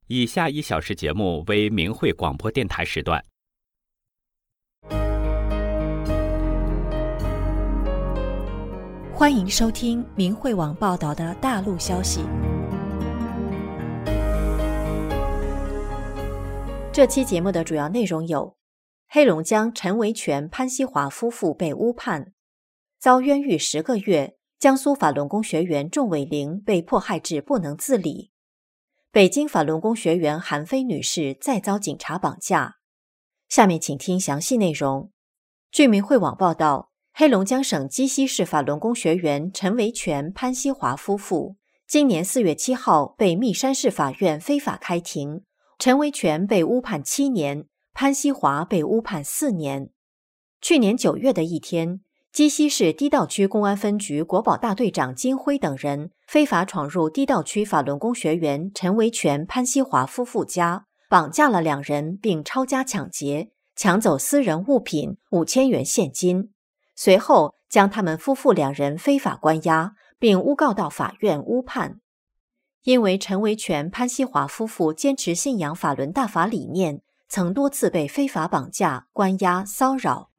以下1小时节目为明慧广播电台时段。 欢迎收听明慧网报道的大陆消息。这期节目的主要内容有：黑龙江陈维权、潘西华夫妇被诬判，遭冤狱10个月；江苏法轮功学员仲伟玲被迫害至不能自理；北京法轮功学员韩飞女士再遭警察绑架。下面请听详细内容。据明慧网报道，黑龙江省鸡西市法轮功学员陈维权、潘西华夫妇今年4月7号被密山市法院非法开庭，陈维权被诬判7年，潘西华被诬判4年。去年9月的一天，鸡西市低道区公安分局国保大队长金辉等人非法闯入低道区法轮功学员陈维权、潘西华夫妇家，绑架了2人并抄家抢劫，抢走私人物品5000元现金，随后将他们夫妇2人非法关押，并诬告到法院诬判。因为陈维权、潘西华夫妇坚持信仰法轮大法理念，曾多次被非法绑架、关押、骚扰。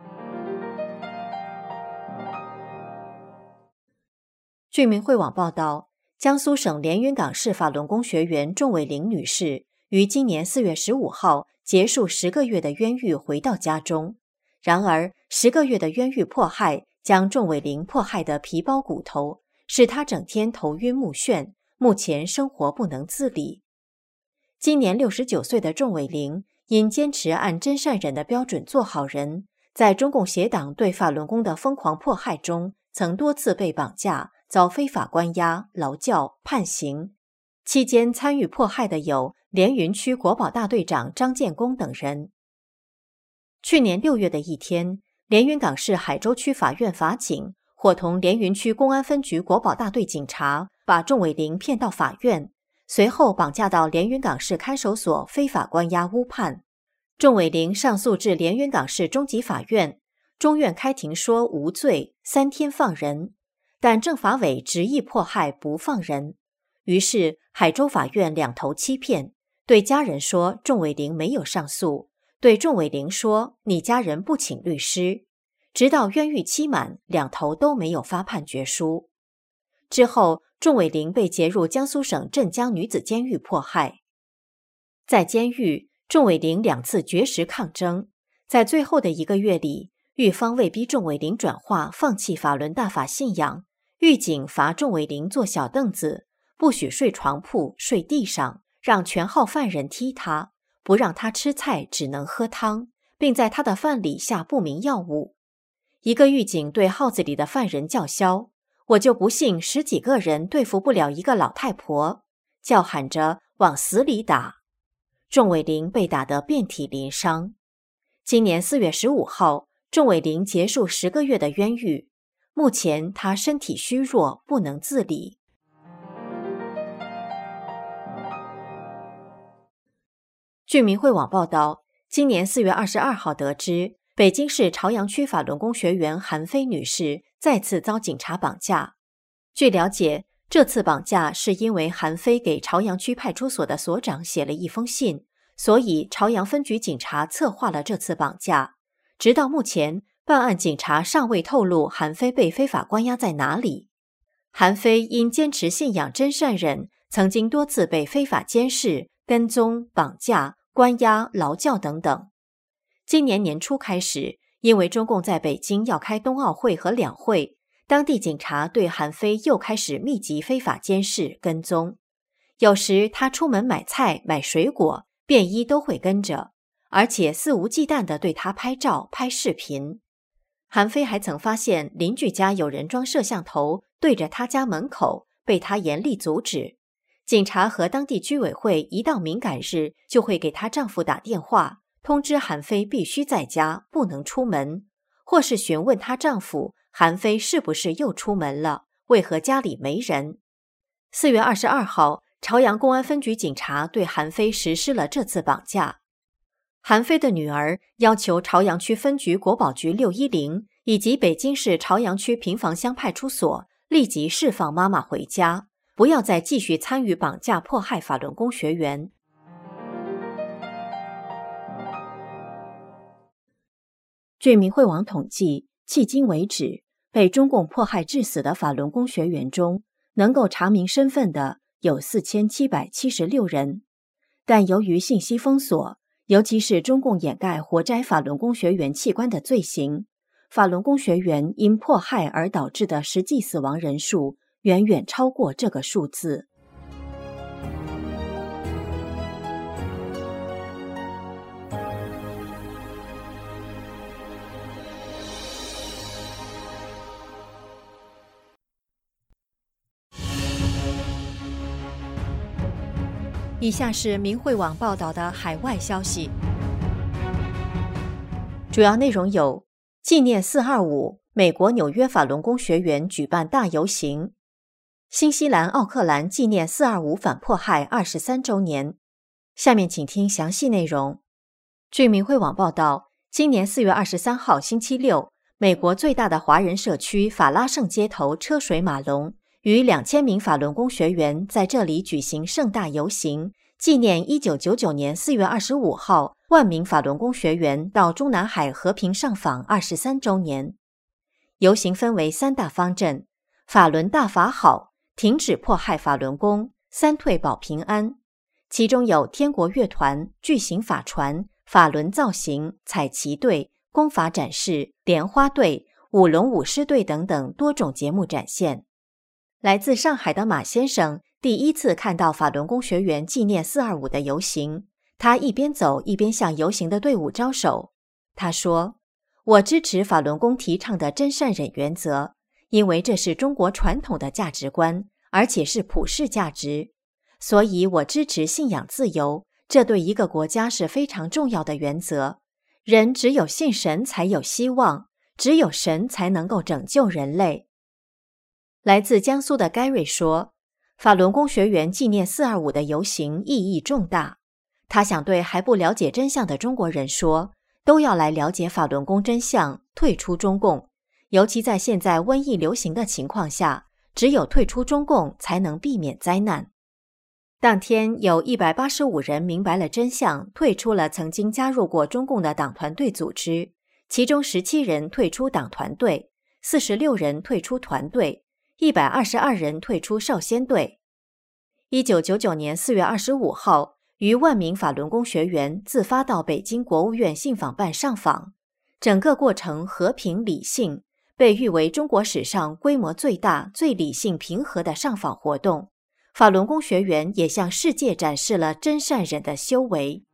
据明慧网报道，江苏省连云港市法轮功学员仲伟玲女士于今年4月15号结束10个月的冤狱回到家中。然而10个月的冤狱迫害将仲伟玲迫害得皮包骨头，使她整天头晕目眩，目前生活不能自理。今年69岁的仲伟玲因坚持按真善忍的标准做好人，在中共邪党对法轮功的疯狂迫害中，曾多次被绑架，遭非法关押、劳教、判刑。期间参与迫害的有连云区国保大队长张建功等人。去年6月的一天，连云港市海州区法院法警伙同连云区公安分局国保大队警察，把仲伟玲骗到法院，随后绑架到连云港市看守所非法关押诬判。仲伟玲上诉至连云港市中级法院，中院开庭说无罪，3天放人，但政法委执意迫害不放人。于是海州法院两头欺骗，对家人说仲伟玲没有上诉，对仲伟玲说你家人不请律师，直到冤狱期满，两头都没有发判决书。之后仲伟玲被劫入江苏省镇江女子监狱迫害。在监狱，仲伟玲2次绝食抗争，在最后的1个月里，狱方为逼仲伟玲转化放弃法轮大法信仰，狱警罚仲伟玲坐小凳子，不许睡床铺，睡地上，让全号犯人踢他，不让他吃菜，只能喝汤，并在他的饭里下不明药物。一个狱警对号子里的犯人叫嚣，我就不信10几个人对付不了一个老太婆，叫喊着往死里打。仲伟玲被打得遍体鳞伤。今年4月15号，仲伟玲结束10个月的冤狱，目前她身体虚弱，不能自理。据明慧网报道，今年4月22号得知，北京市朝阳区法轮功学员韩飞女士再次遭警察绑架。据了解，这次绑架是因为韩飞给朝阳区派出所的所长写了一封信，所以朝阳分局警察策划了这次绑架。直到目前，办案警察尚未透露韩飞被非法关押在哪里。韩飞因坚持信仰真善忍，曾经多次被非法监视、跟踪、绑架、关押、劳教等等。今年年初开始，因为中共在北京要开冬奥会和两会，当地警察对韩飞又开始密集非法监视、跟踪。有时他出门买菜、买水果，便衣都会跟着，而且肆无忌惮地对他拍照、拍视频。韩飞还曾发现邻居家有人装摄像头对着他家门口，被他严厉阻止。警察和当地居委会一到敏感日，就会给她丈夫打电话，通知韩飞必须在家，不能出门，或是询问她丈夫韩飞是不是又出门了，为何家里没人。4月22号，朝阳公安分局警察对韩飞实施了这次绑架。韩飞的女儿要求朝阳区分局国保局610以及北京市朝阳区平房乡派出所立即释放妈妈回家，不要再继续参与绑架迫害法轮功学员。 据明慧网统计，迄今为止，被中共迫害致死的法轮功学员中，能够查明身份的有4776人。但由于信息封锁，尤其是中共掩盖活摘法轮功学员器官的罪行，法轮功学员因迫害而导致的实际死亡人数远远超过这个数字。以下是明慧网报道的海外消息，主要内容有：纪念425，美国纽约法轮功学员举办大游行；新西兰奥克兰纪念425反迫害23周年。下面请听详细内容。据明慧网报道，今年4月23号星期六，美国最大的华人社区法拉盛街头车水马龙，逾2000名法轮功学员在这里举行盛大游行，纪念1999年4月25号万名法轮功学员到中南海和平上访23周年。游行分为3大方阵：法轮大法好，停止迫害法轮功，三退保平安。其中有天国乐团、巨型法船、法轮造型、彩旗队、功法展示、莲花队、舞龙舞狮队等等多种节目展现。来自上海的马先生第一次看到法轮功学员纪念425的游行，他一边走一边向游行的队伍招手。他说：“我支持法轮功提倡的真善忍原则，因为这是中国传统的价值观，而且是普世价值。所以我支持信仰自由，这对一个国家是非常重要的原则。人只有信神才有希望，只有神才能够拯救人类。”来自江苏的盖瑞说，法轮功学员纪念425的游行意义重大。他想对还不了解真相的中国人说，都要来了解法轮功真相，退出中共。尤其在现在瘟疫流行的情况下，只有退出中共才能避免灾难。当天有185人明白了真相，退出了曾经加入过中共的党团队组织，其中17人退出党团队，46人退出团队，122人退出少先队。1999年4月25号，逾万名法轮功学员自发到北京国务院信访办上访，整个过程和平理性，被誉为中国史上规模最大、最理性平和的上访活动。法轮功学员也向世界展示了真善忍的修为。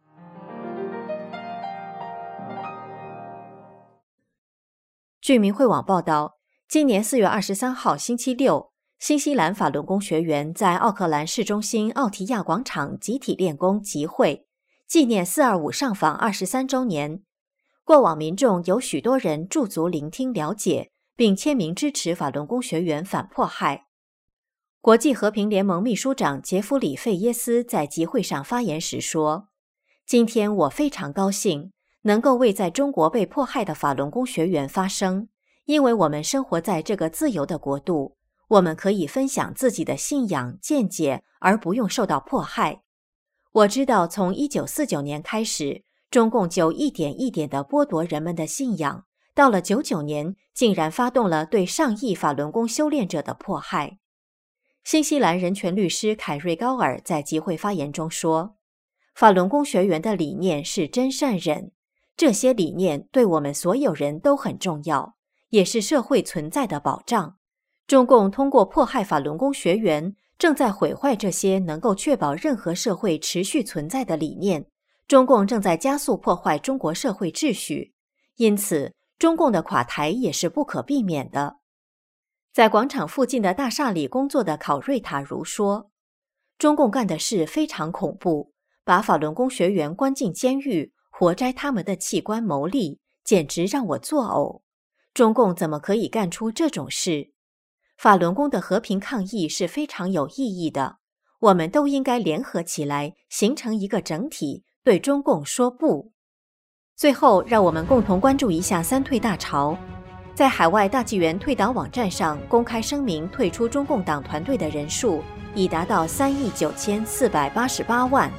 据明慧网报道，今年4月23号星期六，新西兰法轮功学员在奥克兰市中心奥提亚广场集体练功集会，纪念425上访23周年。过往民众有许多人驻足聆听了解，并签名支持法轮功学员反迫害。国际和平联盟秘书长杰弗里·费耶斯在集会上发言时说：“今天我非常高兴能够为在中国被迫害的法轮功学员发声，因为我们生活在这个自由的国度，我们可以分享自己的信仰见解，而不用受到迫害。我知道从1949年开始，中共就一点一点地剥夺人们的信仰，到了99年，竟然发动了对上亿法轮功修炼者的迫害。”新西兰人权律师凯瑞·高尔在集会发言中说：“法轮功学员的理念是真善忍，这些理念对我们所有人都很重要，也是社会存在的保障。中共通过迫害法轮功学员，正在毁坏这些能够确保任何社会持续存在的理念。中共正在加速破坏中国社会秩序，因此中共的垮台也是不可避免的。”在广场附近的大厦里工作的考瑞塔如说：“中共干的事非常恐怖，把法轮功学员关进监狱，活摘他们的器官牟利，简直让我作呕。中共怎么可以干出这种事？法轮功的和平抗议是非常有意义的，我们都应该联合起来，形成一个整体，对中共说不。”最后，让我们共同关注一下三退大潮。在海外大纪元退党网站上公开声明退出中共党团队的人数已达到3.9488亿。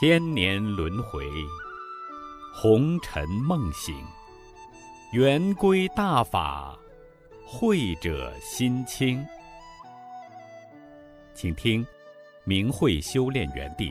千年轮回，红尘梦醒，圆规大法，慧者心清。请听明慧修炼园地。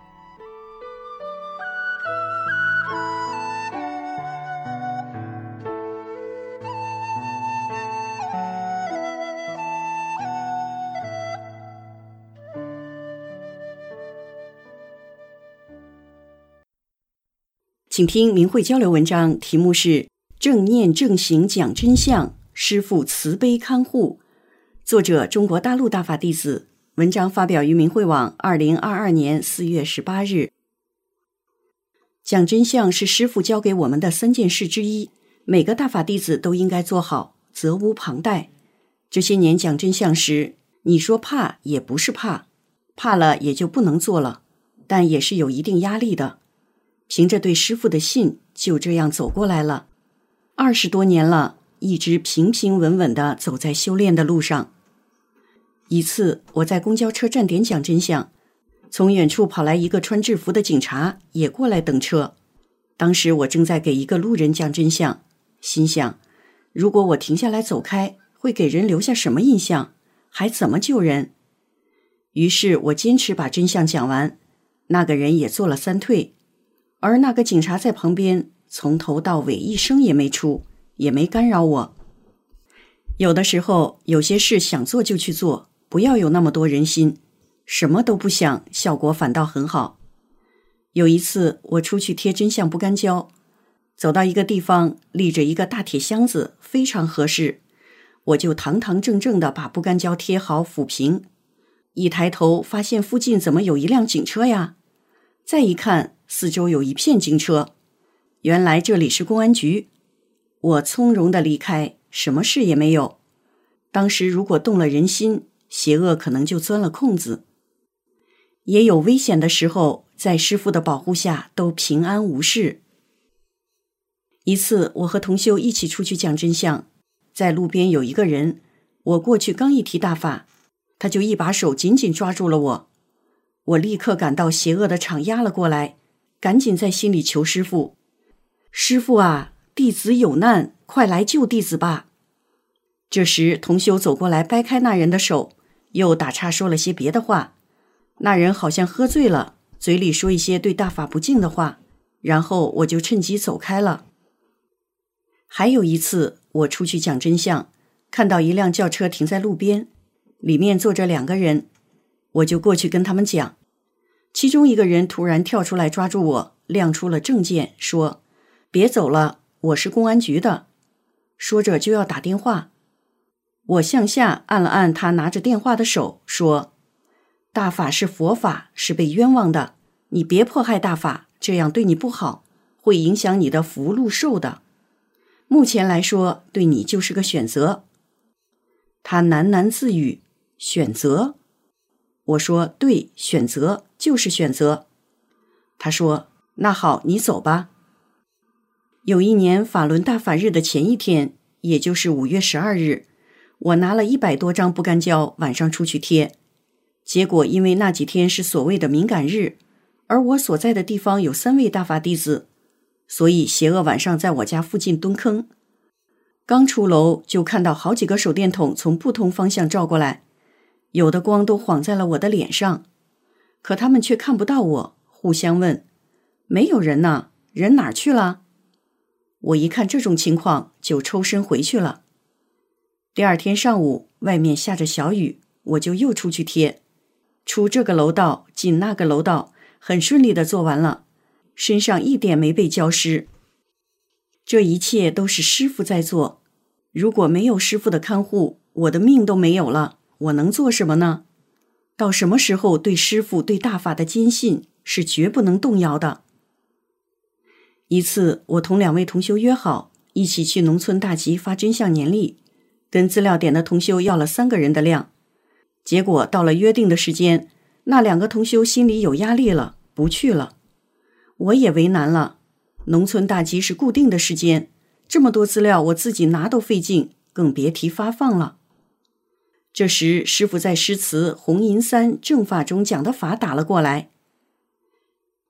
请听明慧交流文章，题目是正念正行讲真相，师父慈悲看护，作者中国大陆大法弟子，文章发表于明慧网2022年4月18日。讲真相是师父教给我们的3件事之一，每个大法弟子都应该做好，责无旁贷。这些年讲真相时，你说怕也不是怕，怕了也就不能做了，但也是有一定压力的。凭着对师父的信，就这样走过来了。20多年了，一直平平稳稳地走在修炼的路上。一次，我在公交车站点讲真相，从远处跑来一个穿制服的警察，也过来等车。当时我正在给一个路人讲真相，心想，如果我停下来走开，会给人留下什么印象？还怎么救人？于是我坚持把真相讲完，那个人也做了3退。而那个警察在旁边，从头到尾一声也没出，也没干扰我。有的时候，有些事想做就去做，不要有那么多人心，什么都不想，效果反倒很好。有一次，我出去贴真相不干胶，走到一个地方，立着一个大铁箱子，非常合适，我就堂堂正正地把不干胶贴好抚平。一抬头，发现附近怎么有一辆警车呀？再一看，四周有一片警车，原来这里是公安局。我从容地离开，什么事也没有。当时如果动了人心，邪恶可能就钻了空子。也有危险的时候，在师父的保护下都平安无事。一次，我和同修一起出去讲真相，在路边有一个人，我过去刚一提大法，他就一把手紧紧抓住了我。我立刻感到邪恶的场压了过来，赶紧在心里求师父，师父啊，弟子有难，快来救弟子吧。这时同修走过来，掰开那人的手，又打岔说了些别的话。那人好像喝醉了，嘴里说一些对大法不敬的话，然后我就趁机走开了。还有一次，我出去讲真相，看到一辆轿车停在路边，里面坐着2个人，我就过去跟他们讲。其中一个人突然跳出来抓住我，亮出了证件，说别走了，我是公安局的。说着就要打电话。我向下按了按他拿着电话的手，说大法是佛法，是被冤枉的，你别迫害大法，这样对你不好，会影响你的福禄寿的。目前来说，对你就是个选择。他喃喃自语，选择？我说对，选择就是选择。他说那好，你走吧。有一年法轮大法日的前一天，也就是5月12日，我拿了100多张不干胶，晚上出去贴。结果因为那几天是所谓的敏感日，而我所在的地方有3位大法弟子，所以邪恶晚上在我家附近蹲坑。刚出楼就看到好几个手电筒从不同方向照过来，有的光都晃在了我的脸上，可他们却看不到我，互相问没有人呢，人哪儿去了？我一看这种情况，就抽身回去了。第2天上午，外面下着小雨，我就又出去贴，出这个楼道进那个楼道，很顺利地做完了，身上一点没被浇湿。这一切都是师父在做，如果没有师父的看护，我的命都没有了，我能做什么呢？到什么时候对师父对大法的坚信是绝不能动摇的。一次，我同2位同修约好，一起去农村大集发真相年历，跟资料点的同修要了3个人的量。结果到了约定的时间，那2个同修心里有压力了，不去了。我也为难了，农村大集是固定的时间，这么多资料我自己拿都费劲，更别提发放了。这时师父在诗词《红银三正法》中讲的法打了过来。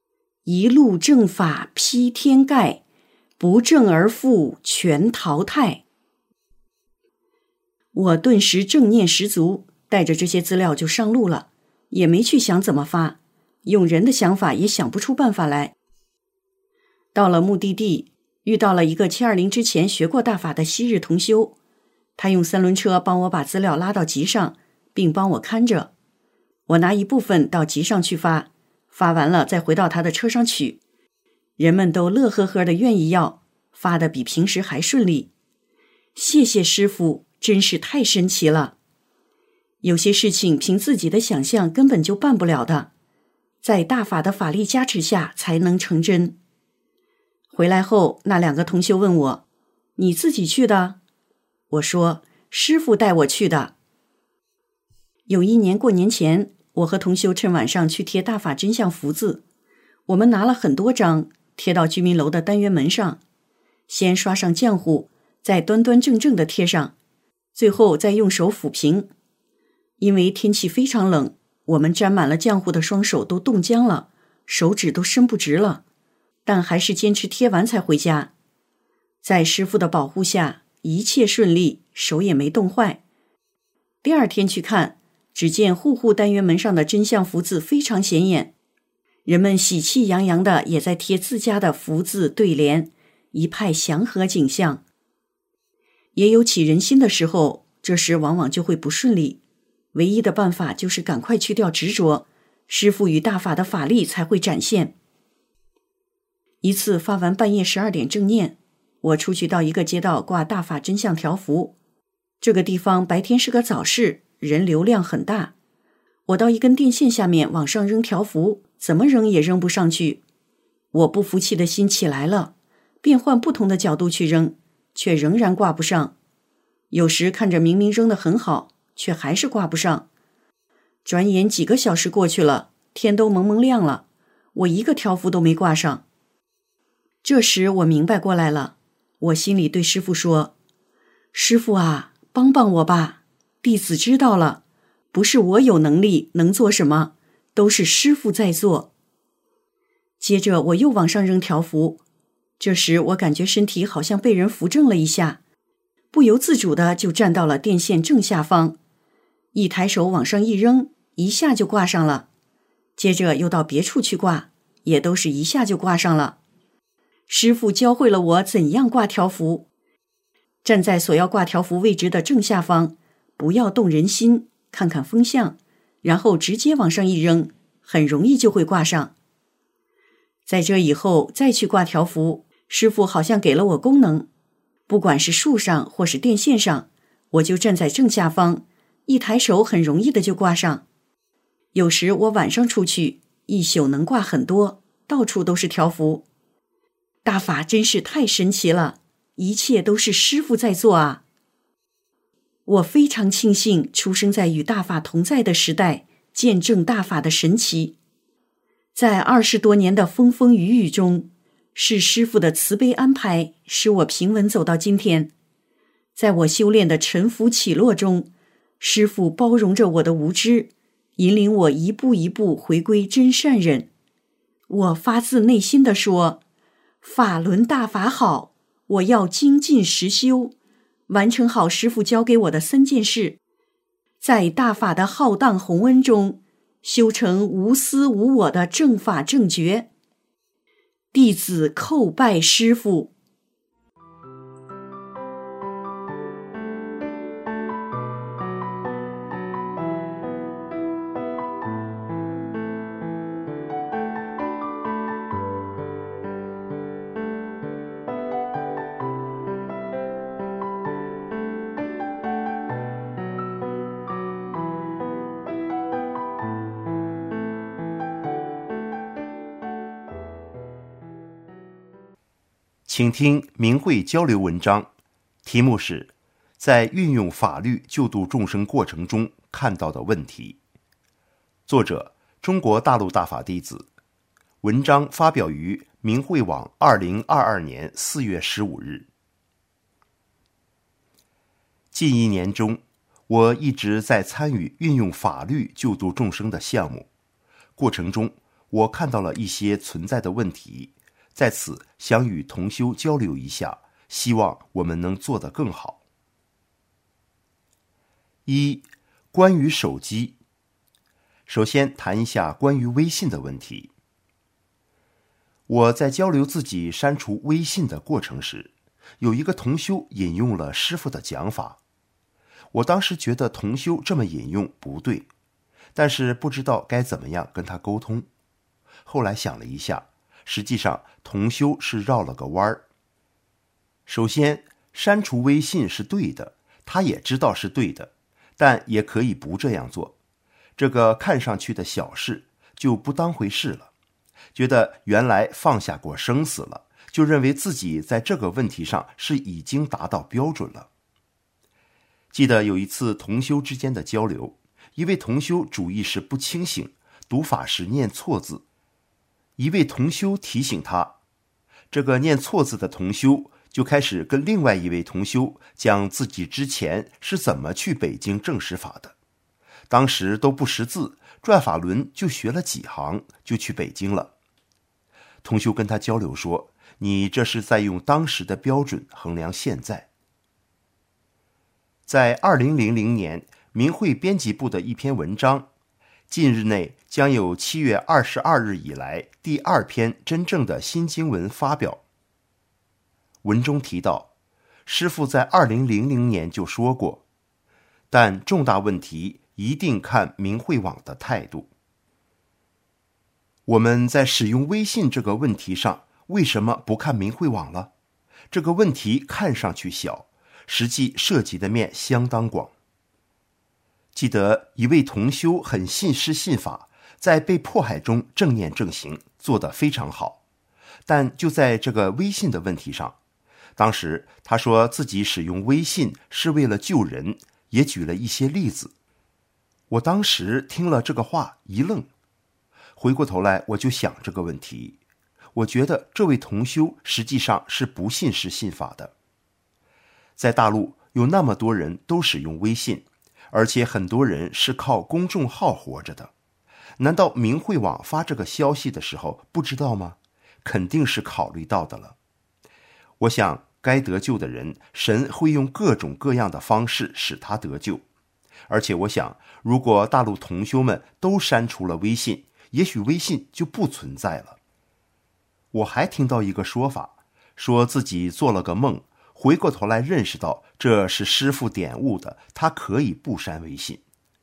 一路正法披天盖，不正而复全淘汰。我顿时正念十足，带着这些资料就上路了，也没去想怎么发，用人的想法也想不出办法来。到了目的地，遇到了一个720之前学过大法的昔日同修，他用3轮车帮我把资料拉到集上，并帮我看着。我拿一部分到集上去发，发完了再回到他的车上取。人们都乐呵呵的愿意要，发的比平时还顺利。谢谢师父，真是太神奇了。有些事情凭自己的想象根本就办不了的，在大法的法力加持下才能成真。回来后，那2个同修问我，你自己去的？我说，师父带我去的。有一年过年前，我和同修趁晚上去贴大法真相福字，我们拿了很多张，贴到居民楼的单元门上，先刷上浆糊，再端端正正的贴上，最后再用手抚平。因为天气非常冷，我们沾满了浆糊的双手都冻僵了，手指都伸不直了，但还是坚持贴完才回家。在师父的保护下，一切顺利，手也没冻坏。第2天去看，只见户户单元门上的真相福字非常显眼，人们喜气洋洋的也在贴自家的福字对联，一派祥和景象。也有起人心的时候，这时往往就会不顺利，唯一的办法就是赶快去掉执着，师父与大法的法力才会展现。一次发完半夜12点正念，我出去到一个街道挂大法真相条幅。这个地方白天是个早市，人流量很大。我到一根电线下面往上扔条幅，怎么扔也扔不上去。我不服气的心起来了，便换不同的角度去扔，却仍然挂不上。有时看着明明扔得很好，却还是挂不上。转眼几个小时过去了，天都蒙蒙亮了，我一个条幅都没挂上。这时我明白过来了，我心里对师父说，师父啊，帮帮我吧，弟子知道了，不是我有能力能做什么，都是师父在做。接着我又往上扔条幅，这时我感觉身体好像被人扶正了一下，不由自主的就站到了电线正下方，一抬手往上一扔，一下就挂上了。接着又到别处去挂，也都是一下就挂上了。师父教会了我怎样挂条幅，站在所要挂条幅位置的正下方，不要动人心，看看风向，然后直接往上一扔，很容易就会挂上。在这以后再去挂条幅，师父好像给了我功能，不管是树上或是电线上，我就站在正下方，一抬手很容易的就挂上。有时我晚上出去，一宿能挂很多，到处都是条幅。大法真是太神奇了，一切都是师父在做啊！我非常庆幸出生在与大法同在的时代，见证大法的神奇。在20多年的风风雨雨中，是师父的慈悲安排，使我平稳走到今天。在我修炼的沉浮起落中，师父包容着我的无知，引领我一步一步回归真善忍。我发自内心地说，法轮大法好，我要精进实修，完成好师父教给我的3件事，在大法的浩荡宏恩中，修成无私无我的正法正觉。弟子叩拜师父。 请听明慧交流文章，题目是在运用法律救度众生过程中看到的问题。作者：中国大陆大法弟子。文章发表于明慧网2022年4月15日。近1年中，我一直在参与运用法律救度众生的项目，过程中我看到了一些存在的问题，在此想与同修交流一下，希望我们能做得更好。一、关于手机。首先谈一下关于微信的问题。我在交流自己删除微信的过程时，有一个同修引用了师父的讲法。我当时觉得同修这么引用不对，但是不知道该怎么样跟他沟通。后来想了一下，实际上同修是绕了个弯儿。首先，删除微信是对的，他也知道是对的，但也可以不这样做。这个看上去的小事就不当回事了，觉得原来放下过生死了，就认为自己在这个问题上是已经达到标准了。记得有一次同修之间的交流，一位同修主意识不清醒，读法时念错字。一位同修提醒他，这个念错字的同修就开始跟另外一位同修讲自己之前是怎么去北京证实法的。当时都不识字，转法轮就学了几行，就去北京了。同修跟他交流说，你这是在用当时的标准衡量现在。在2000年明慧编辑部的一篇文章，近日内将有7月22日以来第2篇真正的新经文发表。文中提到，师父在2000年就说过，但重大问题一定看明慧网的态度。我们在使用微信这个问题上，为什么不看明慧网了？这个问题看上去小，实际涉及的面相当广。记得一位同修很信师信法，在被迫害中正念正行，做得非常好。但就在这个微信的问题上，当时他说自己使用微信是为了救人，也举了一些例子。我当时听了这个话一愣，回过头来我就想这个问题，我觉得这位同修实际上是不信师信法的。在大陆有那么多人都使用微信，而且很多人是靠公众号活着的，难道明慧网发这个消息的时候不知道吗？肯定是考虑到的了。我想该得救的人，神会用各种各样的方式使他得救。而且我想，如果大陆同修们都删除了微信，也许微信就不存在了。我还听到一个说法，说自己做了个梦，回过头来认识到这是师父点悟的，他可以不删微信。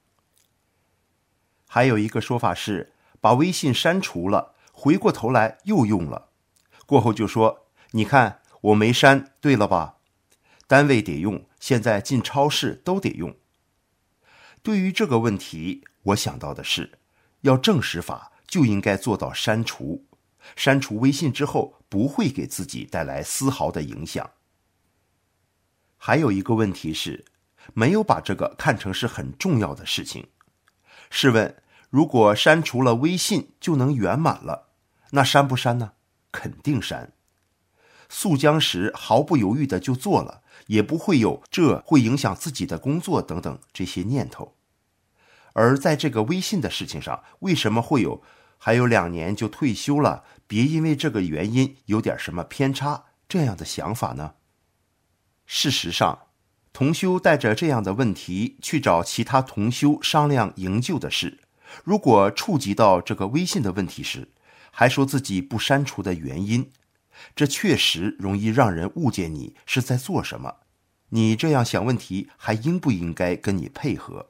还有一个说法是，把微信删除了，回过头来又用了，过后就说，你看我没删，对了吧？单位得用，现在进超市都得用。对于这个问题，我想到的是，要证实法就应该做到删除。删除微信之后，不会给自己带来丝毫的影响。还有一个问题是，没有把这个看成是很重要的事情。试问，如果删除了微信就能圆满了，那删不删呢？肯定删。速江时毫不犹豫的就做了，也不会有这会影响自己的工作等等这些念头。而在这个微信的事情上，为什么会有还有2年就退休了，别因为这个原因有点什么偏差这样的想法呢？事实上，同修带着这样的问题去找其他同修商量营救的事，如果触及到这个微信的问题时，还说自己不删除的原因，这确实容易让人误解你是在做什么。你这样想问题，还应不应该跟你配合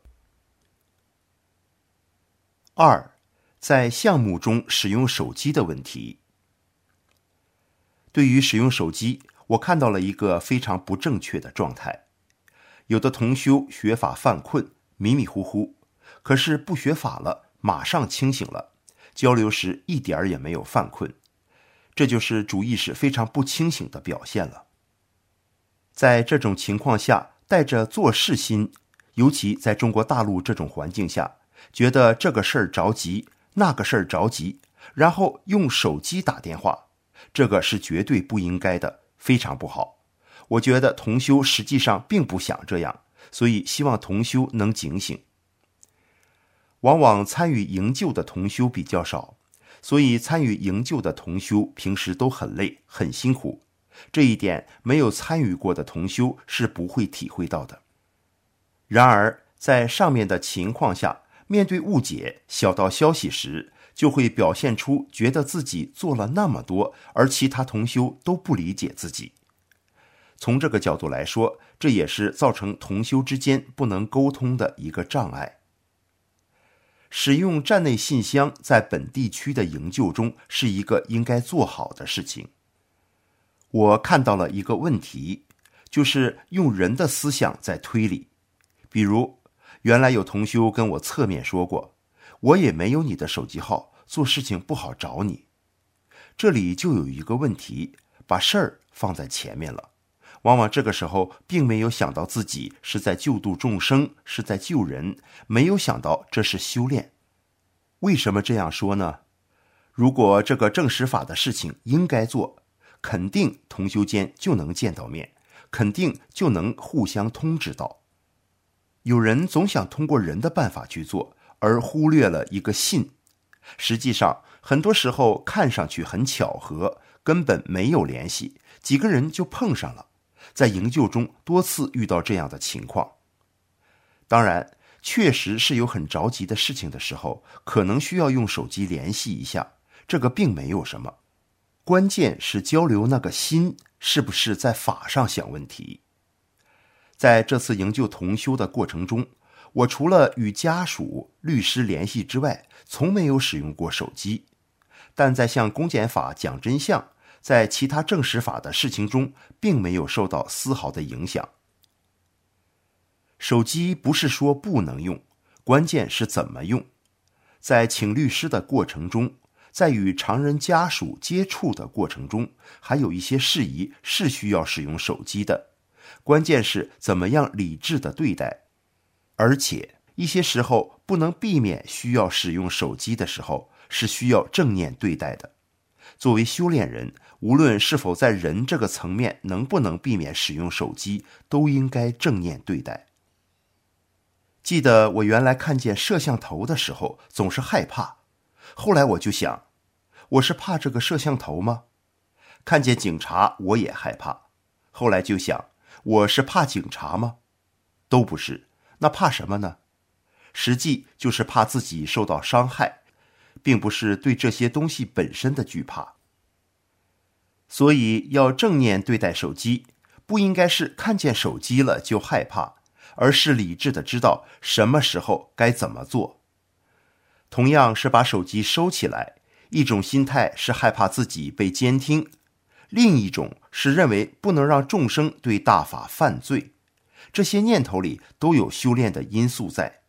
？2. 在项目中使用手机的问题。对于使用手机，我看到了一个非常不正确的状态。有的同修学法犯困，迷迷糊糊，可是不学法了，马上清醒了，交流时一点也没有犯困，这就是主意识非常不清醒的表现了。在这种情况下，带着做事心，尤其在中国大陆这种环境下，觉得这个事儿着急，那个事儿着急，然后用手机打电话，这个是绝对不应该的，非常不好。我觉得同修实际上并不想这样，所以希望同修能警醒。往往参与营救的同修比较少， 所以参与营救的同修平时都很累很辛苦，这一点没有参与过的同修是不会体会到的。然而在上面的情况下，面对误解、小道消息时，就会表现出觉得自己做了那么多，而其他同修都不理解自己。从这个角度来说，这也是造成同修之间不能沟通的一个障碍。使用站内信箱在本地区的营救中是一个应该做好的事情。我看到了一个问题，就是用人的思想在推理。比如，原来有同修跟我侧面说过，我也没有你的手机号，做事情不好找你。这里就有一个问题，把事儿放在前面了。往往这个时候并没有想到自己是在救度众生，是在救人，没有想到这是修炼。为什么这样说呢？如果这个证实法的事情应该做，肯定同修间就能见到面，肯定就能互相通知到。有人总想通过人的办法去做，而忽略了一个信。实际上很多时候看上去很巧合，根本没有联系，几个人就碰上了。在营救中多次遇到这样的情况。当然，确实是有很着急的事情的时候，可能需要用手机联系一下，这个并没有什么。关键是交流那个心是不是在法上想问题。在这次营救同修的过程中，我除了与家属、律师联系之外，从没有使用过手机。但在向公检法讲真相，在其他证实法的事情中，并没有受到丝毫的影响。手机不是说不能用，关键是怎么用。在请律师的过程中，在与常人家属接触的过程中，还有一些事宜是需要使用手机的，关键是怎么样理智的对待。而且一些时候不能避免需要使用手机的时候，是需要正念对待的。作为修炼人，无论是否在人这个层面能不能避免使用手机，都应该正念对待。记得我原来看见摄像头的时候总是害怕，后来我就想，我是怕这个摄像头吗？看见警察我也害怕，后来就想，我是怕警察吗？都不是，那怕什么呢？实际就是怕自己受到伤害，并不是对这些东西本身的惧怕。所以要正念对待手机，不应该是看见手机了就害怕，而是理智的知道什么时候该怎么做。同样是把手机收起来，一种心态是害怕自己被监听，另一种是认为不能让众生对大法犯罪。这些念头里都有修炼的因素在。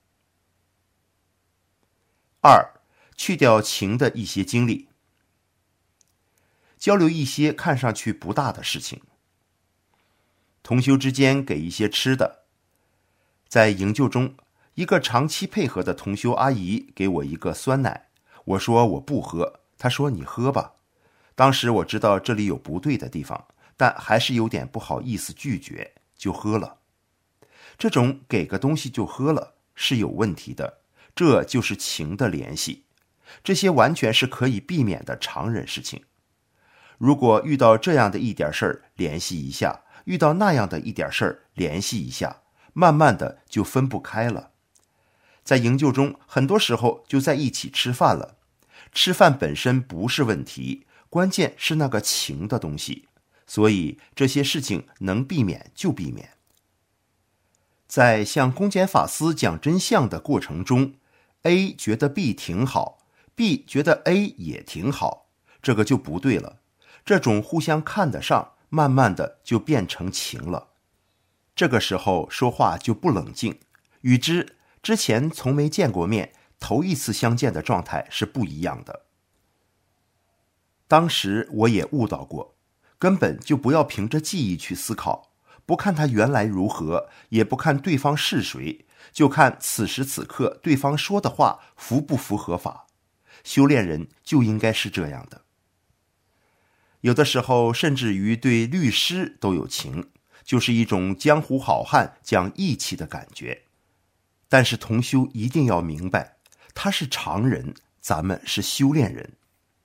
二，去掉情的一些经历，交流一些看上去不大的事情。同修之间给一些吃的。在营救中，一个长期配合的同修阿姨给我一个酸奶，我说我不喝，她说你喝吧。当时我知道这里有不对的地方，但还是有点不好意思拒绝，就喝了。这种给个东西就喝了是有问题的，这就是情的联系。这些完全是可以避免的常人事情。如果遇到这样的一点事儿，联系一下，遇到那样的一点事儿，联系一下，慢慢的就分不开了。在营救中，很多时候就在一起吃饭了。吃饭本身不是问题，关键是那个情的东西，所以这些事情能避免就避免。在向公检法师讲真相的过程中， A 觉得 B 挺好， B 觉得 A 也挺好，这个就不对了。这种互相看得上，慢慢的就变成情了。这个时候说话就不冷静，与之前从没见过面，头一次相见的状态是不一样的。当时我也悟到过，根本就不要凭着记忆去思考，不看他原来如何，也不看对方是谁，就看此时此刻对方说的话符不符合法。修炼人就应该是这样的。有的时候甚至于对律师都有情，就是一种江湖好汉讲义气的感觉。但是同修一定要明白，他是常人， 咱们是修炼人。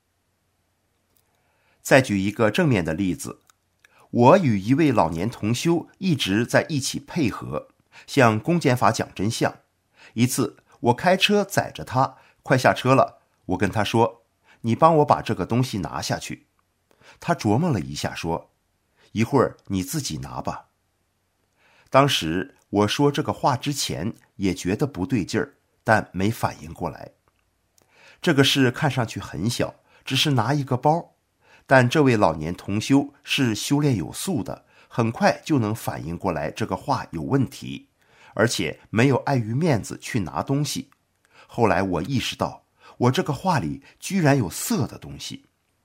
再举一个正面的例子，我与一位老年同修一直在一起配合，向公检法讲真相。一次我开车载着他，快下车了，我跟他说，你帮我把这个东西拿下去。他琢磨了一下说，一会儿你自己拿吧。当时我说这个话之前也觉得不对劲儿，但没反应过来。这个事看上去很小，只是拿一个包，但这位老年同修是修炼有素的，很快就能反应过来这个话有问题，而且没有碍于面子去拿东西。后来我意识到，我这个话里居然有色的东西。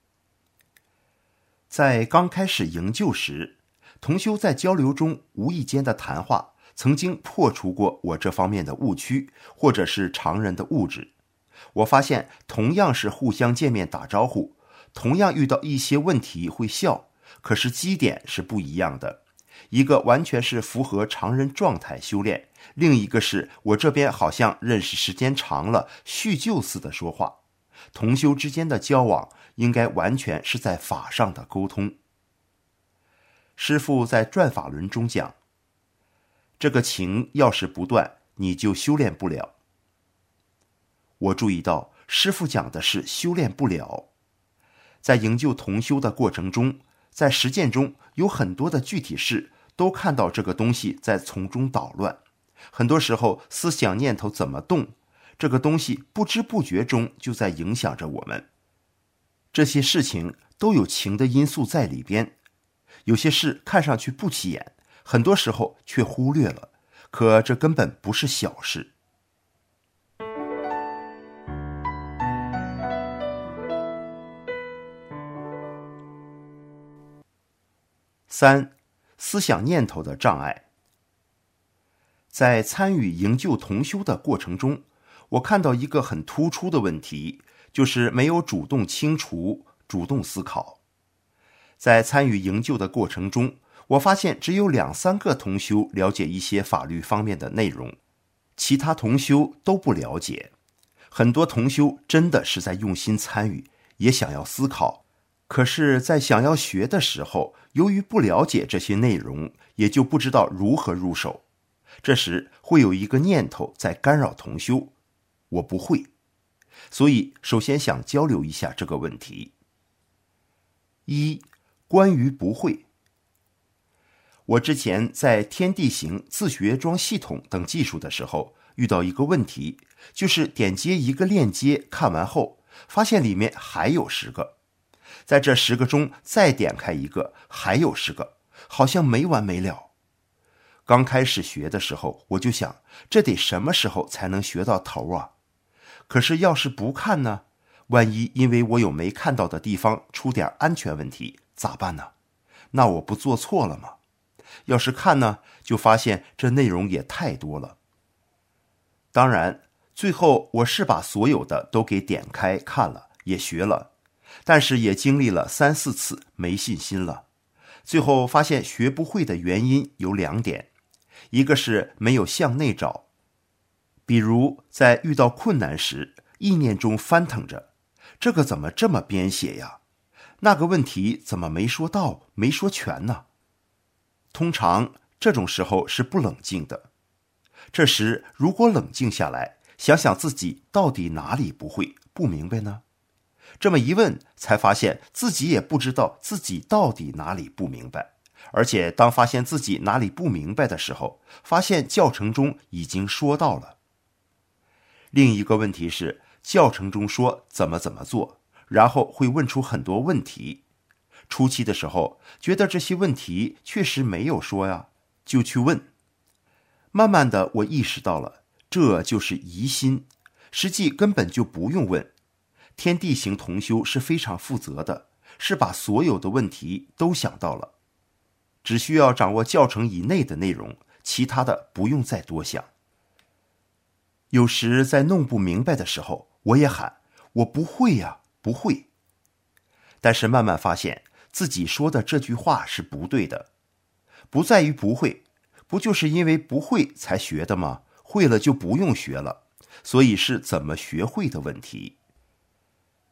在刚开始营救时，同修在交流中无意间的谈话曾经破除过我这方面的误区，或者是常人的误指。我发现同样是互相见面打招呼，同样遇到一些问题会笑，可是基点是不一样的。一个完全是符合常人状态修炼，另一个是我这边好像认识时间长了，叙旧似的说话。同修之间的交往应该完全是在法上的沟通。师父在转法轮中讲，这个情要是不断，你就修炼不了。我注意到师父讲的是修炼不了。在营救同修的过程中，在实践中有很多的具体事都看到这个东西在从中捣乱，很多时候思想念头怎么动，这个东西不知不觉中就在影响着我们。这些事情都有情的因素在里边，有些事看上去不起眼，很多时候却忽略了，可这根本不是小事。3. 思想念头的障碍。在参与营救同修的过程中，我看到一个很突出的问题，就是没有主动清除、主动思考。在参与营救的过程中，我发现只有2-3个同修了解一些法律方面的内容，其他同修都不了解。很多同修真的是在用心参与，也想要思考，可是在想要学的时候，由于不了解这些内容，也就不知道如何入手。这时会有一个念头在干扰同修，我不会。所以首先想交流一下这个问题。1. 关于不会。我之前在天地行、自学装系统等技术的时候，遇到一个问题，就是点击一个链接看完后，发现里面还有10个，在这10个中再点开一个，还有10个，好像没完没了。刚开始学的时候，我就想，这得什么时候才能学到头啊？可是要是不看呢？万一因为我有没看到的地方出点安全问题，咋办呢？那我不做错了吗？要是看呢，就发现这内容也太多了。当然，最后我是把所有的都给点开看了，也学了，但是也经历了3-4次，没信心了。最后发现学不会的原因有2点，一个是没有向内找，比如在遇到困难时，意念中翻腾着，这个怎么这么编写呀？那个问题怎么没说到，没说全呢？通常这种时候是不冷静的。这时如果冷静下来，想想自己到底哪里不会、不明白呢？这么一问，才发现自己也不知道自己到底哪里不明白。而且当发现自己哪里不明白的时候，发现教程中已经说到了。另一个问题是，教程中说怎么做，然后会问出很多问题。初期的时候，觉得这些问题确实没有说呀，就去问。慢慢的，我意识到了，这就是疑心，实际根本就不用问。天地行同修是非常负责的，是把所有的问题都想到了，只需要掌握教程以内的内容，其他的不用再多想。有时在弄不明白的时候，我也喊，我不会呀，不会。但是慢慢发现自己说的这句话是不对的，不在于不会，不就是因为不会才学的吗？会了就不用学了，所以是怎么学会的问题。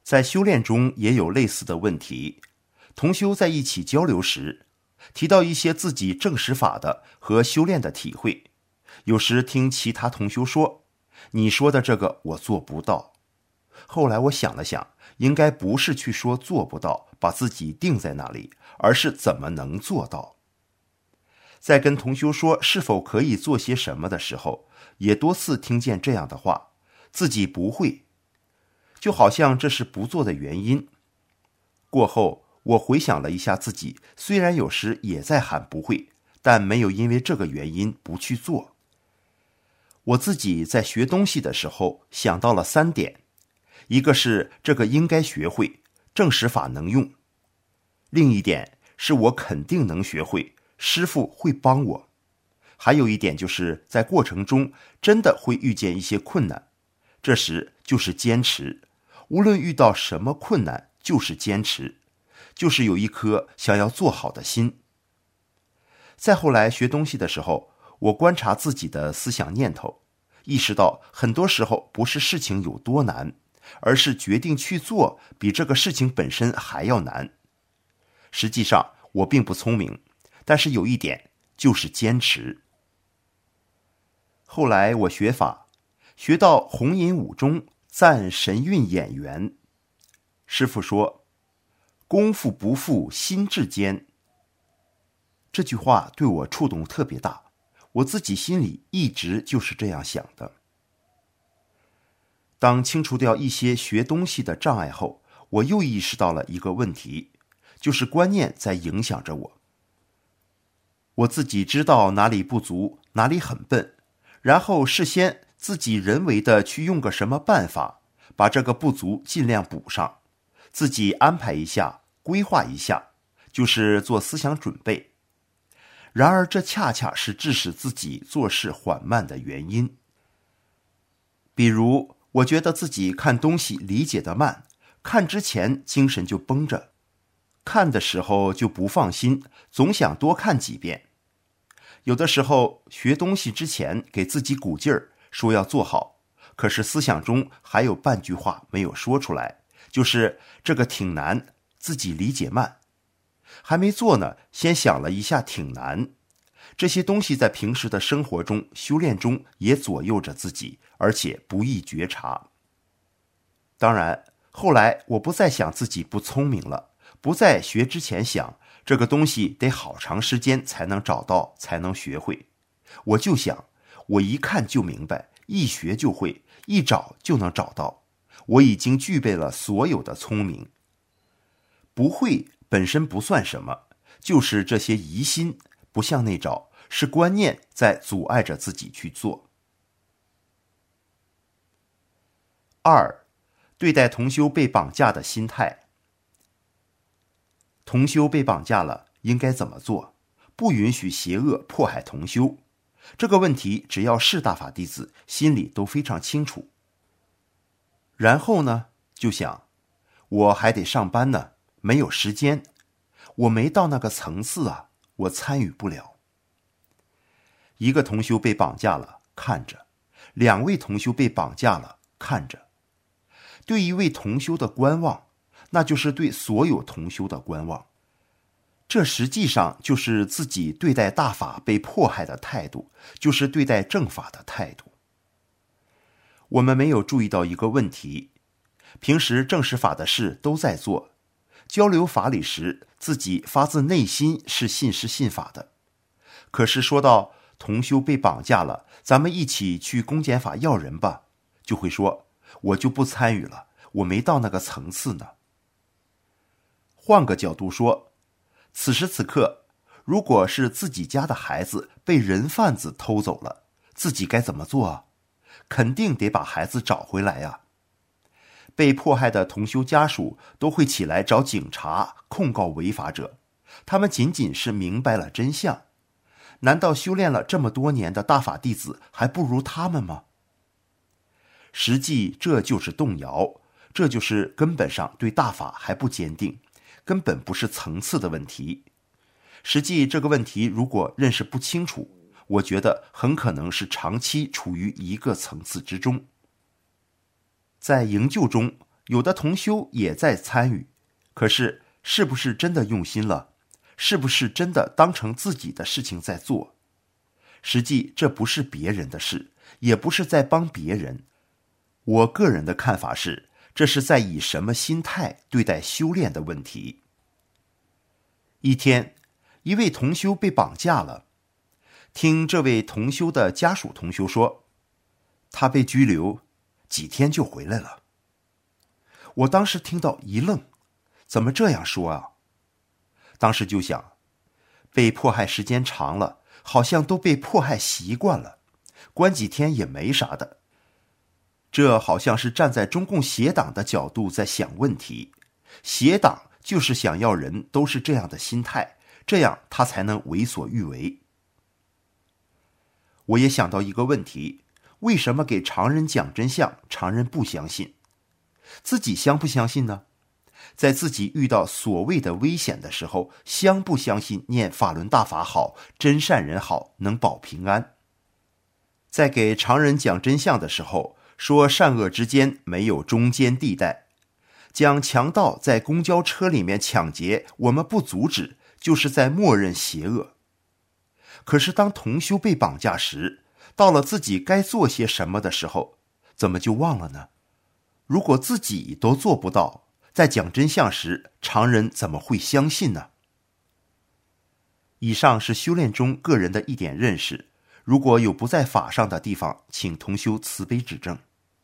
在修炼中也有类似的问题。同修在一起交流时，提到一些自己证实法的和修炼的体会，有时听其他同修说，你说的这个我做不到。后来我想了想，应该不是去说做不到，把自己定在那里，而是怎么能做到。在跟同修说是否可以做些什么的时候，也多次听见这样的话，自己不会，就好像这是不做的原因。过后我回想了一下自己，虽然有时也在喊不会，但没有因为这个原因不去做。我自己在学东西的时候想到了3点，一个是这个应该学会，证实法能用；另一点是我肯定能学会，师父会帮我；还有一点就是在过程中真的会遇见一些困难，这时就是坚持，无论遇到什么困难就是坚持，就是有一颗想要做好的心。再后来学东西的时候，我观察自己的思想念头，意识到很多时候不是事情有多难，而是决定去做比这个事情本身还要难。实际上我并不聪明，但是有一点就是坚持。后来我学法，学到弘引五中赞神韵演员，师父说，功夫不负心智坚。这句话对我触动特别大，我自己心里一直就是这样想的。当清除掉一些学东西的障碍后，我又意识到了一个问题，就是观念在影响着我。我自己知道哪里不足，哪里很笨，然后事先自己人为的去用个什么办法，把这个不足尽量补上，自己安排一下，规划一下，就是做思想准备。然而这恰恰是致使自己做事缓慢的原因。比如我觉得自己看东西理解得慢，看之前精神就绷着，看的时候就不放心，总想多看几遍。有的时候学东西之前给自己鼓劲儿，说要做好，可是思想中还有半句话没有说出来，就是这个挺难，自己理解慢。还没做呢，先想了一下挺难。这些东西在平时的生活中、修炼中也左右着自己，而且不易觉察。当然，后来我不再想自己不聪明了，不再学之前想这个东西得好长时间才能找到，才能学会。我就想，我一看就明白，一学就会，一找就能找到。我已经具备了所有的聪明。不会本身不算什么，就是这些疑心不向内找，是观念在阻碍着自己去做。2. 对待同修被绑架的心态。同修被绑架了，应该怎么做？不允许邪恶迫害同修。这个问题只要是大法弟子，心里都非常清楚。然后呢，就想，我还得上班呢，没有时间，我没到那个层次啊，我参与不了。一个同修被绑架了，看着；2位同修被绑架了，看着。对一位同修的观望，那就是对所有同修的观望。这实际上就是自己对待大法被迫害的态度，就是对待正法的态度。我们没有注意到一个问题，平时正实法的事都在做，交流法理时自己发自内心是信法的。可是说到同修被绑架了，咱们一起去公检法要人吧，就会说，我就不参与了，我没到那个层次呢。换个角度说，此时此刻，如果是自己家的孩子被人贩子偷走了，自己该怎么做啊？肯定得把孩子找回来啊。被迫害的同修家属都会起来找警察控告违法者，他们仅仅是明白了真相。难道修炼了这么多年的大法弟子还不如他们吗？实际这就是动摇，这就是根本上对大法还不坚定，根本不是层次的问题。实际这个问题如果认识不清楚，我觉得很可能是长期处于一个层次之中。在营救中有的同修也在参与，可是是不是真的用心了？是不是真的当成自己的事情在做？实际这不是别人的事，也不是在帮别人。我个人的看法是，这是在以什么心态对待修炼的问题。一天，一位同修被绑架了。听这位同修的家属同修说，他被拘留几天就回来了。我当时听到一愣，怎么这样说啊？当时就想，被迫害时间长了，好像都被迫害习惯了，关几天也没啥的。这好像是站在中共邪党的角度在想问题，邪党就是想要人都是这样的心态，这样他才能为所欲为。我也想到一个问题，为什么给常人讲真相，常人不相信？自己相不相信呢？在自己遇到所谓的危险的时候，相不相信念法轮大法好，真善人好，能保平安？在给常人讲真相的时候，说善恶之间没有中间地带，讲强盗在公交车里面抢劫，我们不阻止，就是在默认邪恶。可是当同修被绑架时，到了自己该做些什么的时候，怎么就忘了呢？如果自己都做不到，在讲真相时，常人怎么会相信呢？以上是修炼中个人的一点认识，如果有不在法上的地方，请同修慈悲指正。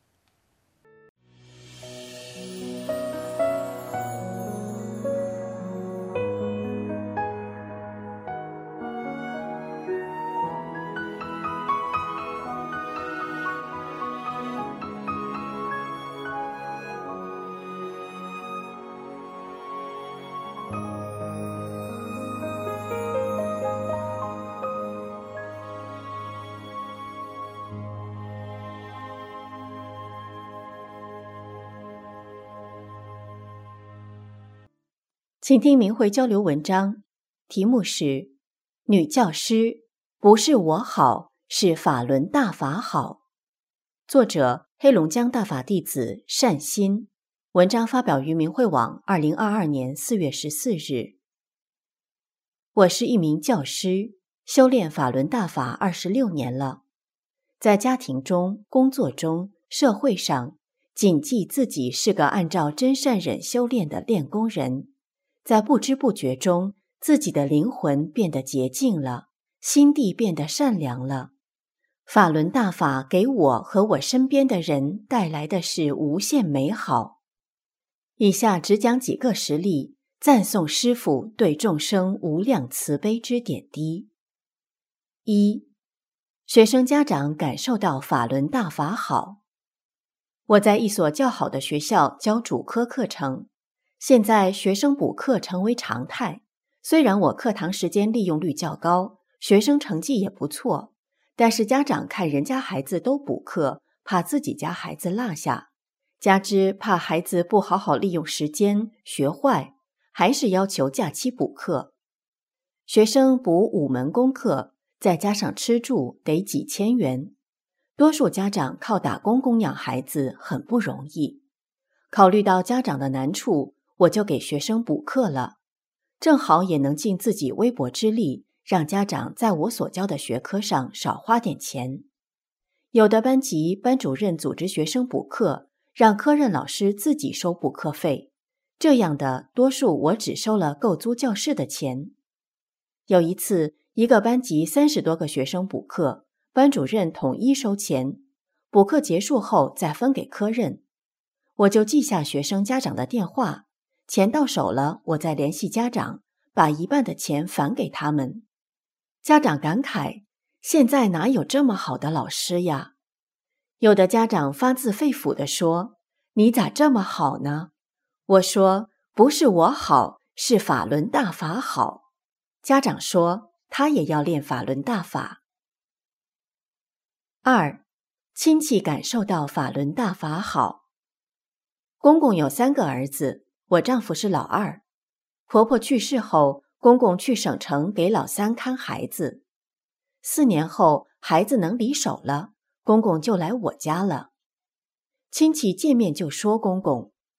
请听明慧交流文章，题目是女教师，不是我好，是法轮大法好。作者黑龙江大法弟子善心，文章发表于明慧网2022年4月14日。我是一名教师，修炼法轮大法26年了，在家庭中、工作中、社会上，谨记自己是个按照真善忍修炼的练功人。在不知不觉中，自己的灵魂变得洁净了，心地变得善良了。法轮大法给我和我身边的人带来的是无限美好。以下只讲几个实例，赞颂师父对众生无量慈悲之点滴。一、学生家长感受到法轮大法好。我在一所较好的学校教主科课程，现在学生补课成为常态，虽然我课堂时间利用率较高，学生成绩也不错，但是家长看人家孩子都补课，怕自己家孩子落下，加之怕孩子不好好利用时间学坏，还是要求假期补课。学生补5门功课，再加上吃住得几千元，多数家长靠打工供养孩子很不容易。考虑到家长的难处，我就给学生补课了，正好也能尽自己微薄之力，让家长在我所教的学科上少花点钱。有的班级班主任组织学生补课，让科任老师自己收补课费，这样的多数我只收了够租教室的钱。有一次，一个班级30多个学生补课，班主任统一收钱，补课结束后再分给科任。我就记下学生家长的电话，钱到手了，我再联系家长，把一半的钱返给他们。家长感慨，现在哪有这么好的老师呀？有的家长发自肺腑地说，你咋这么好呢？我说，不是我好，是法轮大法好。家长说，他也要练法轮大法。2、亲戚感受到法轮大法好。公公有3个儿子，我丈夫是老二。婆婆去世后，公公去省城给老3看孩子。4年后，孩子能离手了，公公就来我家了。亲戚见面就说公公，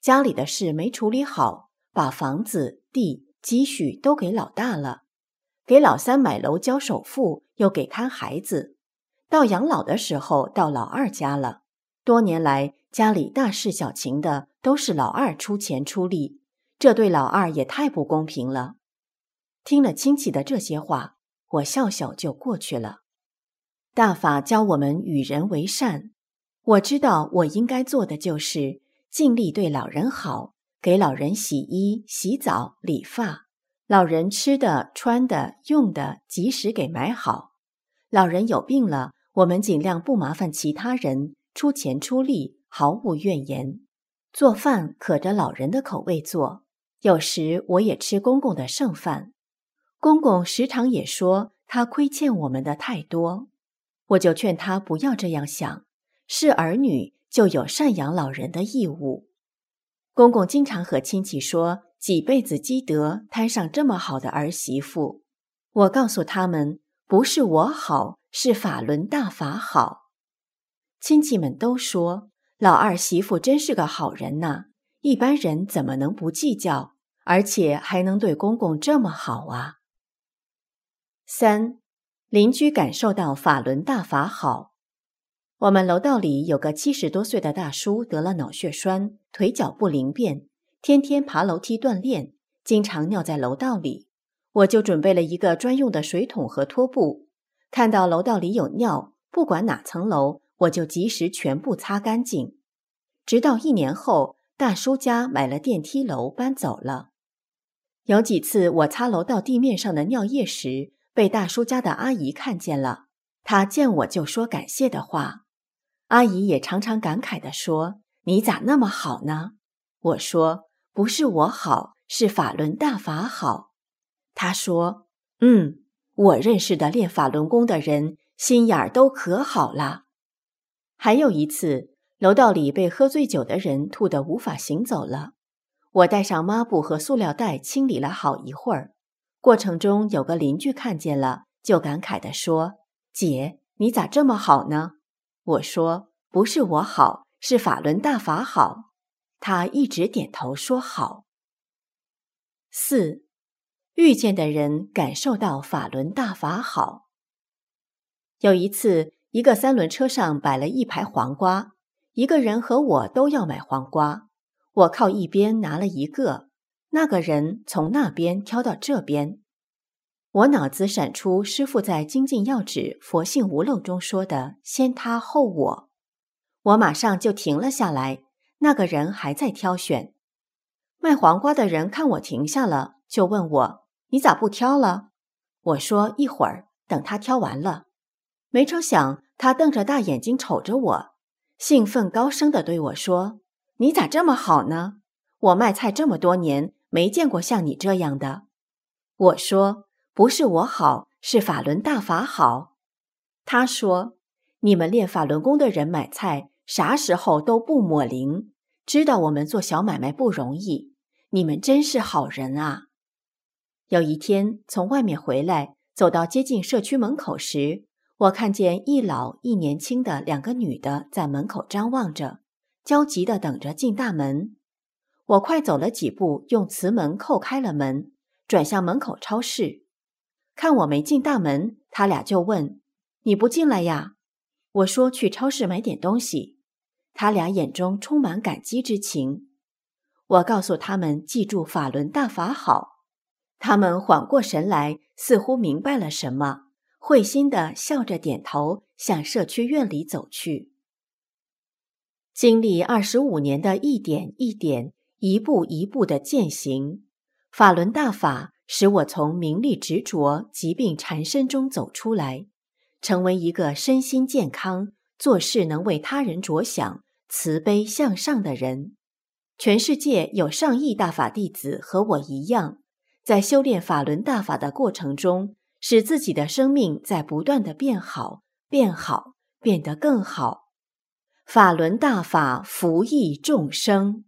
家里的事没处理好，把房子、地、积蓄都给老大了，给老三买楼交首付，又给看孩子，到养老的时候到老二家了。多年来，家里大事小情的都是老二出钱出力，这对老二也太不公平了。听了亲戚的这些话，我笑笑就过去了。大法教我们与人为善，我知道我应该做的就是尽力对老人好，给老人洗衣、洗澡、理发，老人吃的、穿的、用的及时给买好。老人有病了，我们尽量不麻烦其他人，出钱出力，毫无怨言。做饭可着老人的口味做，有时我也吃公公的剩饭。公公时常也说他亏欠我们的太多，我就劝他不要这样想，是儿女就有赡养老人的义务。公公经常和亲戚说几辈子积德摊上这么好的儿媳妇，我告诉他们，不是我好，是法轮大法好。亲戚们都说老二媳妇真是个好人呐，一般人怎么能不计较，而且还能对公公这么好啊。3. 邻居感受到法轮大法好。我们楼道里有个70多岁的大叔得了脑血栓，腿脚不灵便，天天爬楼梯锻炼，经常尿在楼道里。我就准备了一个专用的水桶和拖布，看到楼道里有尿，不管哪层楼，我就及时全部擦干净。直到1年后，大叔家买了电梯楼搬走了。有几次我擦楼道地面上的尿液时，被大叔家的阿姨看见了，她见我就说感谢的话。阿姨也常常感慨地说，你咋那么好呢？我说，不是我好，是法轮大法好。她说，我认识的练法轮功的人心眼儿都可好了。还有一次，楼道里被喝醉酒的人吐得无法行走了，我带上抹布和塑料袋清理了好一会儿。过程中有个邻居看见了，就感慨地说，姐，你咋这么好呢？我说，不是我好，是法轮大法好。他一直点头说好。4. 遇见的人感受到法轮大法好。有一次，一个3轮车上摆了一排黄瓜，一个人和我都要买黄瓜，我靠一边拿了一个，那个人从那边挑到这边。我脑子闪出师父在精进要旨佛性无漏中说的先他后我，我马上就停了下来，那个人还在挑选。卖黄瓜的人看我停下了，就问我，你咋不挑了？我说一会儿，等他挑完了。没成想他瞪着大眼睛瞅着我，兴奋高声地对我说，你咋这么好呢？我卖菜这么多年，没见过像你这样的。我说，不是我好，是法轮大法好。他说，你们练法轮功的人买菜，啥时候都不抹零，知道我们做小买卖不容易，你们真是好人啊。有一天从外面回来，走到接近社区门口时，我看见一老一年轻的2个女的在门口张望着，焦急地等着进大门。我快走了几步，用瓷门扣开了门，转向门口超市。看我没进大门，他俩就问，你不进来呀？我说去超市买点东西。他俩眼中充满感激之情。我告诉他们记住法轮大法好，他们缓过神来，似乎明白了什么，会心地笑着点头，向社区院里走去。经历25年的一点一点、一步一步的践行，法轮大法使我从名利执着、疾病缠身中走出来，成为一个身心健康、做事能为他人着想、慈悲向上的人。全世界有上亿大法弟子和我一样，在修炼法轮大法的过程中，使自己的生命在不断地变好、变好、变得更好。法轮大法福益众生。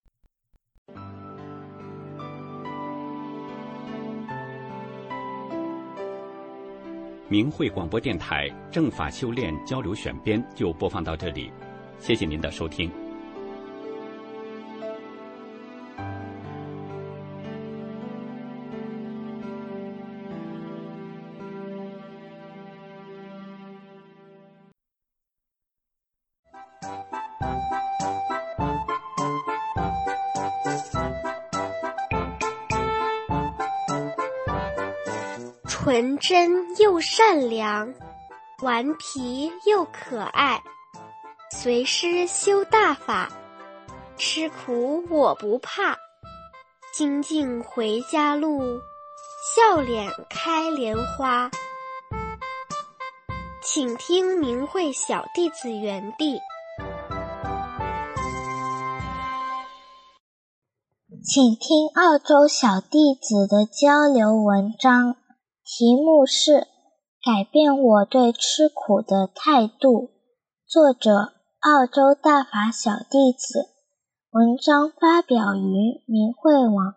明慧广播电台正法修炼交流选编就播放到这里，谢谢您的收听。 纯真又善良，顽皮又可爱，随师修大法，吃苦我不怕，精进回家路，笑脸开莲花。请听明慧小弟子园地。 请听澳洲小弟子的交流文章，题目是改变我对吃苦的态度，作者澳洲大法小弟子，文章发表于明慧网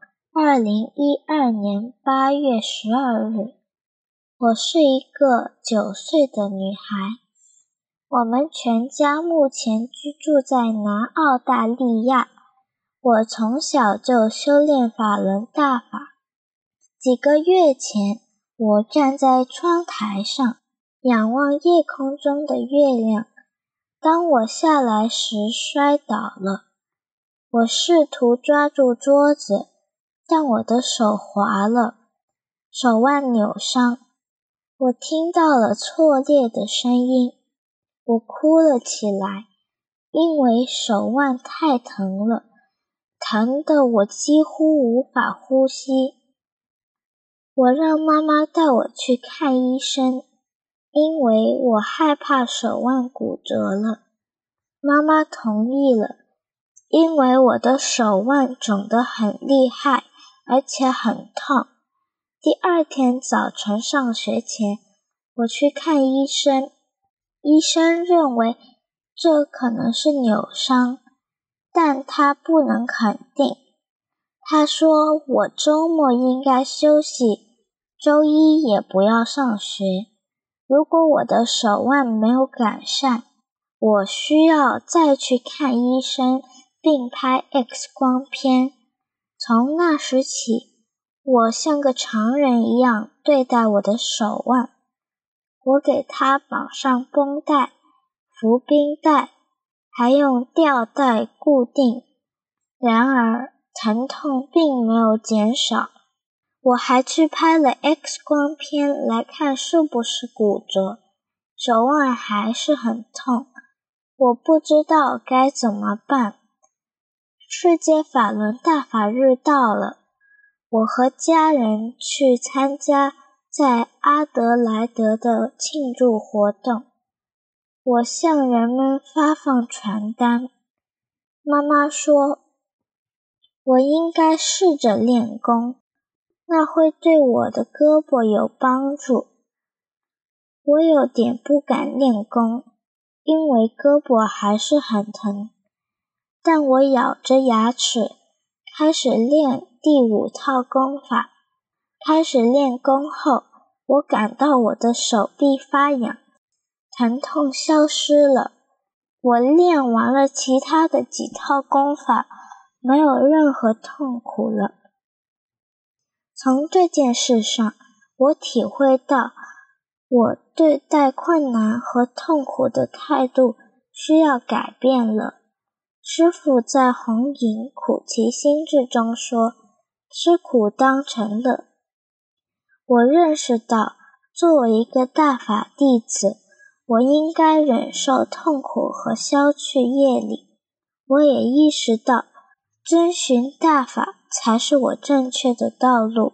2012年8月12日。我是一个9岁的女孩，我们全家目前居住在南澳大利亚。我从小就修炼法轮大法。几个月前，我站在窗台上，仰望夜空中的月亮。当我下来时摔倒了，我试图抓住桌子，但我的手滑了，手腕扭伤。我听到了挫裂的声音，我哭了起来，因为手腕太疼了。疼得我几乎无法呼吸。我让妈妈带我去看医生，因为我害怕手腕骨折了。妈妈同意了，因为我的手腕肿得很厉害，而且很痛。第二天早晨上学前，我去看医生，医生认为这可能是扭伤，但他不能肯定。他说我周末应该休息，周一也不要上学。如果我的手腕没有改善，我需要再去看医生并拍 X 光片。从那时起，我像个常人一样对待我的手腕。我给它绑上绷带、服冰带，还用吊带固定，然而疼痛并没有减少。我还去拍了 X 光片来看是不是骨折，手腕还是很痛。我不知道该怎么办。世界法轮大法日到了，我和家人去参加在阿德莱德的庆祝活动。我向人们发放传单。妈妈说，我应该试着练功，那会对我的胳膊有帮助。我有点不敢练功，因为胳膊还是很疼。但我咬着牙齿，开始练第5套功法。开始练功后，我感到我的手臂发痒，疼痛消失了。我练完了其他的几套功法，没有任何痛苦了。从这件事上，我体会到我对待困难和痛苦的态度需要改变了。师父在红影苦其心志中说，吃苦当成乐。我认识到，作为一个大法弟子，我应该忍受痛苦和消去业力。我也意识到，遵循大法才是我正确的道路。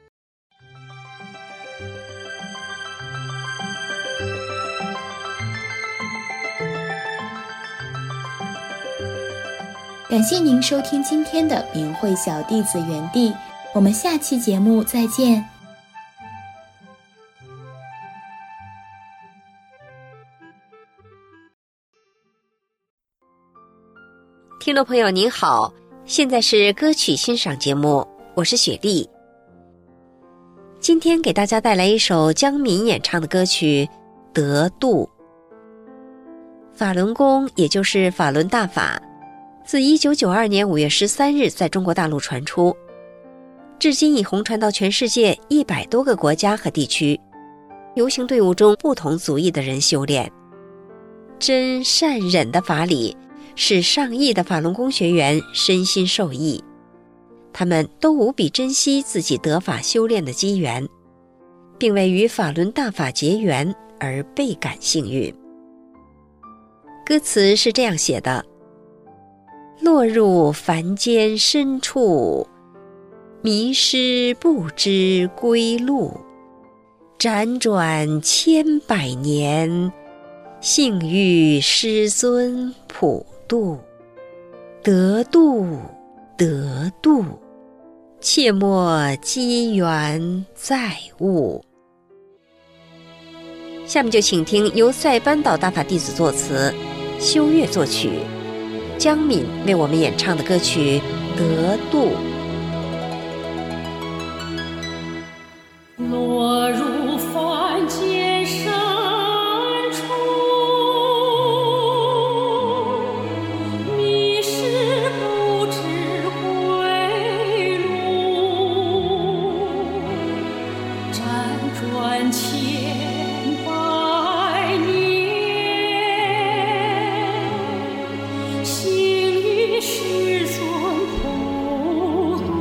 感谢您收听今天的明慧小弟子园地，我们下期节目再见。 听众朋友您好，现在是歌曲欣赏节目，我是雪莉。今天给大家带来一首江民演唱的歌曲《得度》。法轮功也就是法轮大法，自1992年5月13日在中国大陆传出，至今已红传到全世界100多个国家和地区，游行队伍中不同族裔的人修炼。真善忍的法理使上亿的法轮功学员身心受益，他们都无比珍惜自己得法修炼的机缘， 并为与法轮大法结缘而倍感幸运。歌词是这样写的：落入凡间深处，迷失不知归路，辗转千百年，幸遇师尊普渡。得度得度，切莫机缘再误。下面就请听由塞班岛大法弟子作词，修月作曲，江敏为我们演唱的歌曲《得度》。 落入凡间深处，迷失不知归路，辗转千百年，幸遇师尊普渡。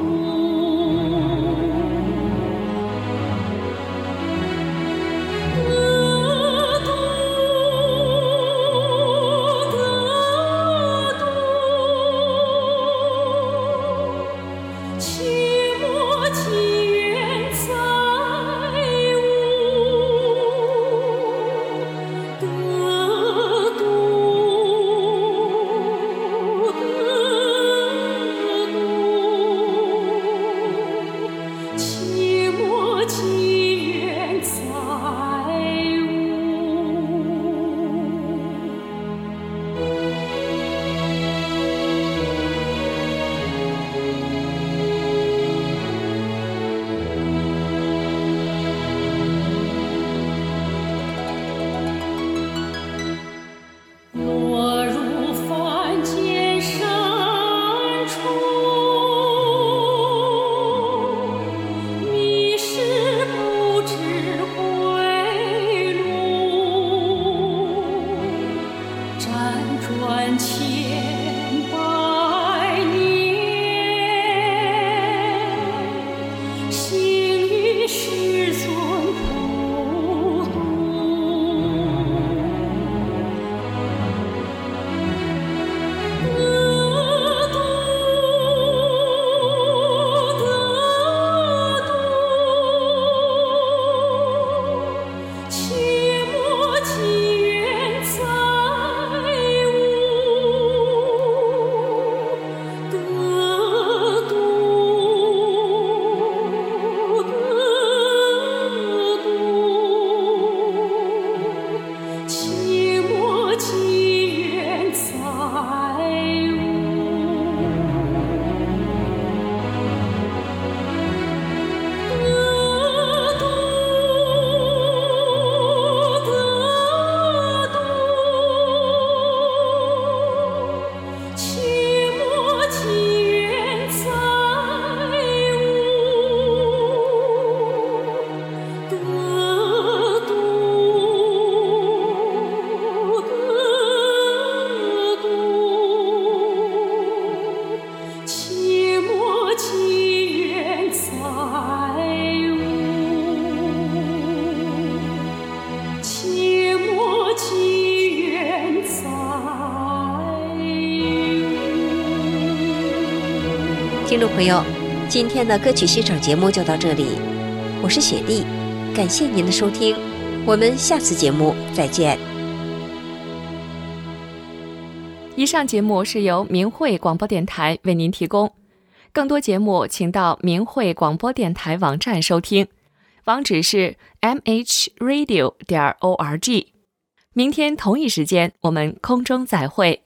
听众朋友，今天的歌曲欣赏节目就到这里，我是雪莉，感谢您的收听，我们下次节目再见。 以上节目是由明慧广播电台为您提供，更多节目请到明慧广播电台网站收听，网址是 mhradio.org。明天同一时间我们空中再会。